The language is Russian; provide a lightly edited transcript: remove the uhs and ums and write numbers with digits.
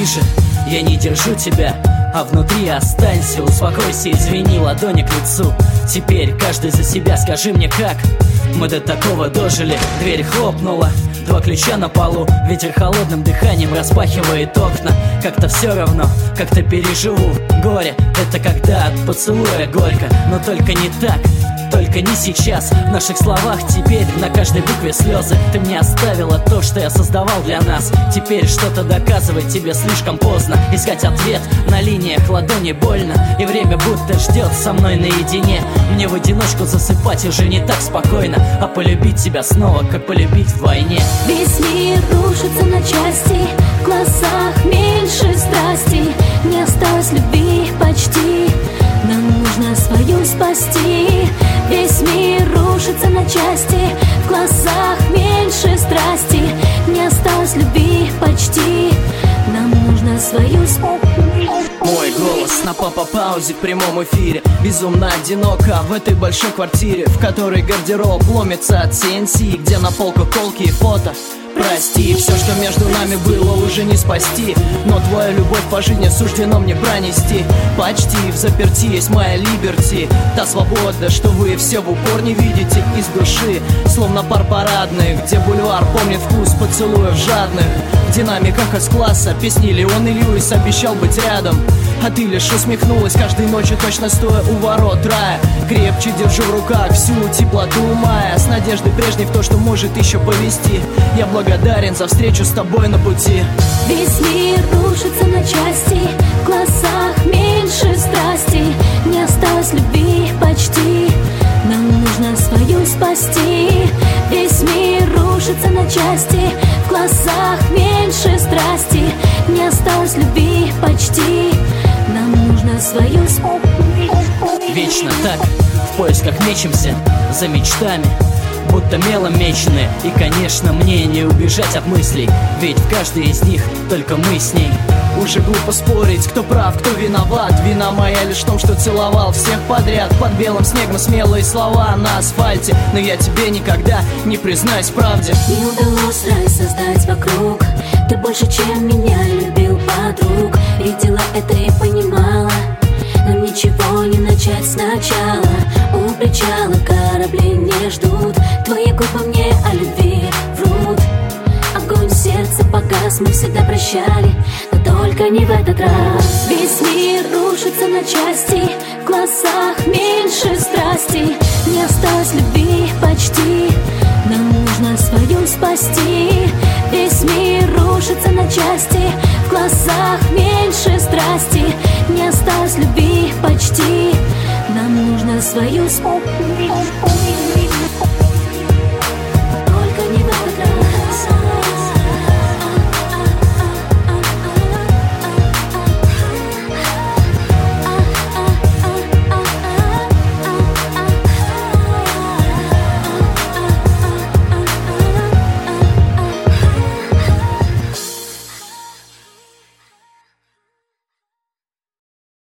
ближе, я не держу тебя, а внутри останься. Успокойся, извини, ладони к лицу. Теперь каждый за себя, скажи мне, как мы до такого дожили. Дверь хлопнула, два ключа на полу, ветер холодным дыханием распахивает окна. Как-то все равно, как-то переживу горе. Это когда от поцелуя горько, но только не так, только не сейчас. В наших словах теперь на каждой букве слезы. Ты мне оставила то, что я создавал для нас. Теперь что-то доказывать тебе слишком поздно. Искать ответ на линиях ладони больно, и время будто ждет со мной наедине. Мне в одиночку засыпать уже не так спокойно, а полюбить тебя снова, как полюбить в войне. Весь мир рушится на части, в глазах меньше страсти. Не осталось любви почти, нам нужно свою спасти. Весь мир рушится на части, в глазах меньше страсти. Не осталось любви почти, нам нужно свою спасти. Мой голос на паузе в прямом эфире. Безумно одиноко в этой большой квартире, в которой гардероб ломится от CNC, где на полках колки и фото. Прости, все, что между нами было, уже не спасти, но твою любовь по жизни суждено мне пронести. Почти в заперти есть моя либерти, та свобода, что вы все в упор не видите из души. Словно пар парадный, где бульвар помнит вкус поцелуев жадных. В динамиках из класса песни Леон и Льюис обещал быть рядом, а ты лишь усмехнулась каждой ночью, точно стоя у ворот рая. Крепче держу в руках всю теплоту мая, с надеждой прежней в то, что может еще повести. Я благодарен за встречу с тобой на пути. Весь мир рушится на части, в глазах меньше страсти. Не осталось любви почти, нам нужно свою спасти. Весь мир рушится на части, в глазах меньше страсти. Не осталось любви почти, нам нужно свою спасти. Вечно так, в поисках мечемся за мечтами, будто мелом мечены. И, конечно, мне не убежать от мыслей, ведь в каждой из них только мы с ней. Уже глупо спорить, кто прав, кто виноват. Вина моя лишь в том, что целовал всех подряд. Под белым снегом смелые слова на асфальте, но я тебе никогда не признаюсь в правде. Не удалось рай создать вокруг, ты больше, чем меня любил, подруг. Видела это и понимала, нам ничего не начать сначала. У причала корабли не ждут, твои губы мне о любви врут. Огонь в сердце погас, мы всегда прощали, но только не в этот раз. Весь мир рушится на части, в глазах меньше страсти. Не осталось любви почти, нам нужно свою спасти. Весь мир рушится на части, в глазах меньше страсти. Не осталось любви почти, нам нужно свою спасти.